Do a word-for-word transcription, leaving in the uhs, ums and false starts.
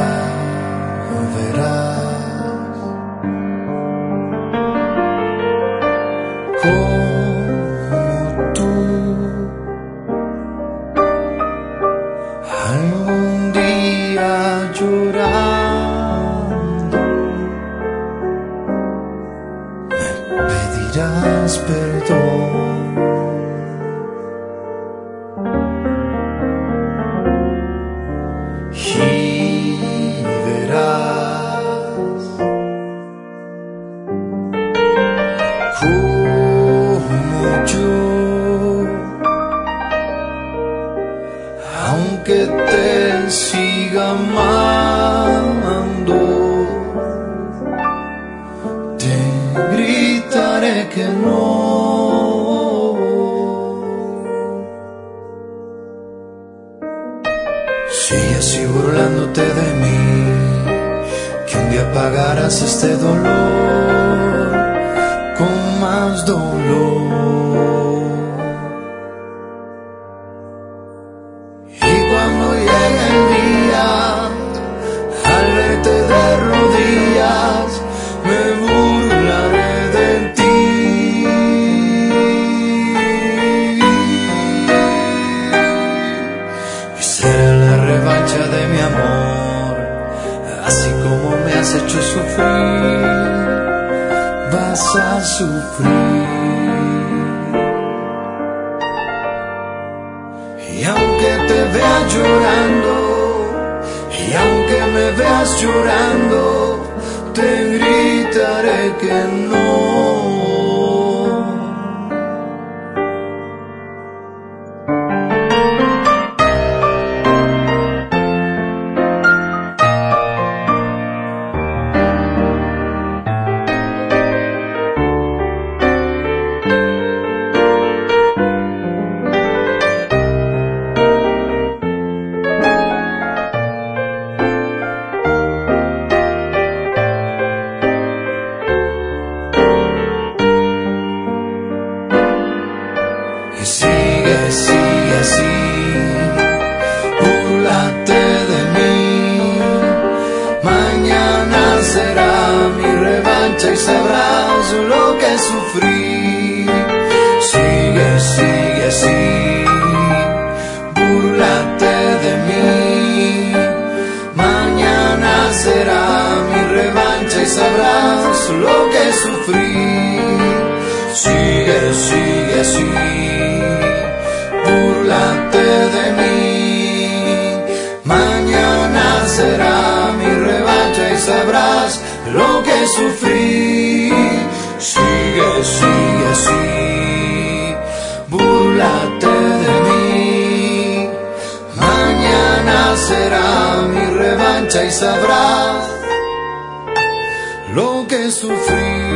verás como tú algún día llorando me pedirás perdón. Y verás como yo, aunque te siga amando, te gritaré que no. Sigue así burlándote de mí, que un día pagarás este dolor con más dolor. Y cuando llegue el día, al verte de rodillas, me burlaré de ti. Y será la revancha de mi amor, así como me has hecho sufrir, vas a sufrir. Y aunque te veas llorando, y aunque me veas llorando, te gritaré que no. Y sigue, sigue así, búrlate de mí. Mañana será mi revancha y sabrás lo que sufrí. Sigue, sigue así, búrlate de mí. Mañana será mi revancha y sabrás lo que sufrí. Sigue, sigue así, búrlate de mí. Mañana será mi revancha y sabrás lo que sufrí. Sigue, sigue así, búrlate de mí. Mañana será mi revancha y sabrás lo que sufrí.